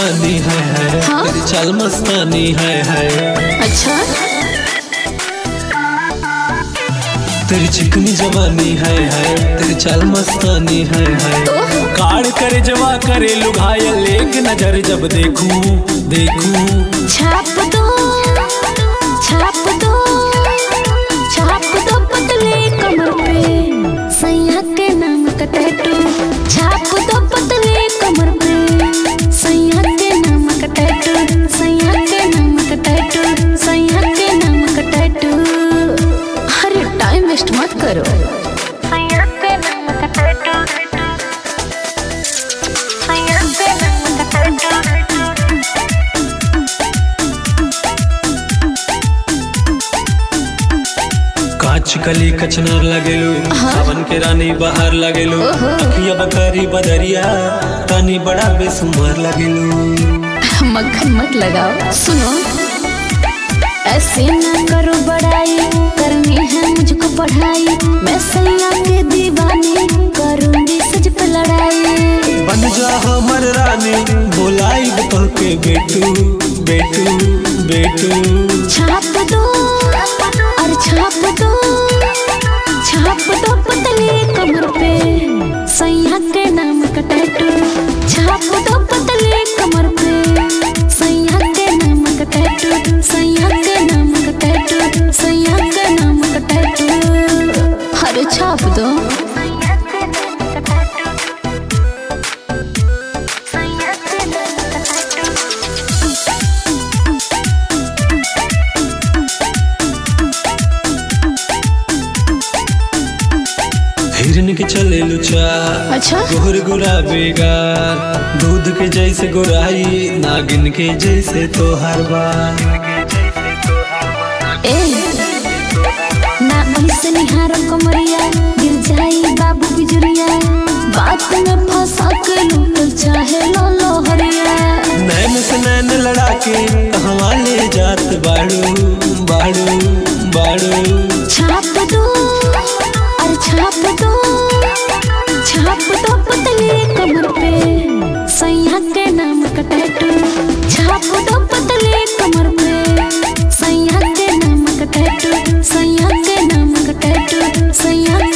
जवानी है हाँ? तेरी चाल मस्तानी है अच्छा तेरी चिकनी जवानी है तेरी चाल मस्तानी है तो काड़ करे जवा करे लुघायल एक नजर जब देखूं देखूं छाप दो छाप दो छाप दो पतले कमर पे सैया के नाम का टैटू छाप दो पतले कमर पे सैया के नाम का टैटू सैया के नाम का टैटू सैया के नाम का टैटू। अरे टाइम वेस्ट मत करो। सैया के नाम का टैटू सैया के नाम का टैटू। काच कली कचनार लगेलू सावन के रानी बाहर लगेलू अखिया बकारी बदरिया तानी बड़ा बेसुमार लगेलू। मक्खन मत लगाओ सुनो ऐसे ना करो बड़ाई करनी है मुझको पढ़ाई मैं सैया के दीवानी करूंगी सज पे लड़ाई। बन जा हमर रानी बोलाई तो के बेटू बेटू बेटू छाप दो और छाप दो पतले कमर पे सैया के नाम का टैटू छाप दो पतले कमर पे सैया के नाम का टैटू सैया के नाम का टैटू सैया के नाम का टैटू। अरे छाप दो। हिरन के चले लुचा अच्छा गोहर गुलाबी गाल दूध के जैसे गोराई नागिन के जैसे तोहार बाल। ए ना ऐसे निहारो कमरिया गिर जाई बाबू बिजुरिया बात में फंसा के लूटल चाहे लो लोहरिया। नैन से नैन लड़ा के कहवा ले जात बाड़ू बाड़ू बाड़ू छाप दो और छाप दो पतले कमर पे सैया के नाम का टैटू छाप दो पतले कमर पे सैया के नाम का टैटू सैया के नाम का टैटू सैया